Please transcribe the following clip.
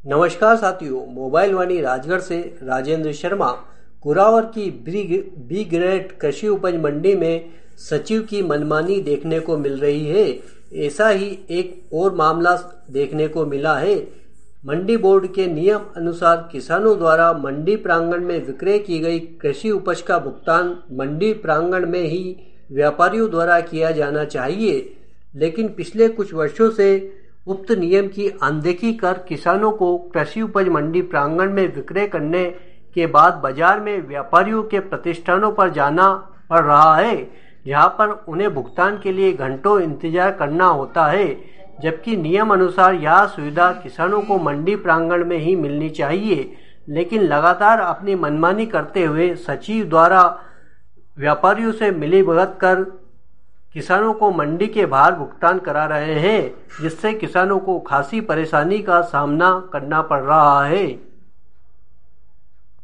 नमस्कार साथियों, मोबाइल वाणी राजगढ़ से राजेंद्र शर्मा। कुरावर की बी ग्रेड कृषि उपज मंडी में सचिव की मनमानी देखने को मिल रही है। ऐसा ही एक और मामला देखने को मिला है। मंडी बोर्ड के नियम अनुसार किसानों द्वारा मंडी प्रांगण में विक्रय की गई कृषि उपज का भुगतान मंडी प्रांगण में ही व्यापारियों द्वारा किया जाना चाहिए, लेकिन पिछले कुछ वर्षों से उक्त नियम की अनदेखी कर किसानों को कृषि उपज मंडी प्रांगण में विक्रय करने के बाद बाजार में व्यापारियों के प्रतिष्ठानों पर जाना पड़ रहा है, जहां पर उन्हें भुगतान के लिए घंटों इंतजार करना होता है, जबकि नियम अनुसार यह सुविधा किसानों को मंडी प्रांगण में ही मिलनी चाहिए। लेकिन लगातार अपनी मनमानी करते हुए सचिव द्वारा व्यापारियों से मिलीभगत कर किसानों को मंडी के बाहर भुगतान करा रहे हैं, जिससे किसानों को खासी परेशानी का सामना करना पड़ रहा है।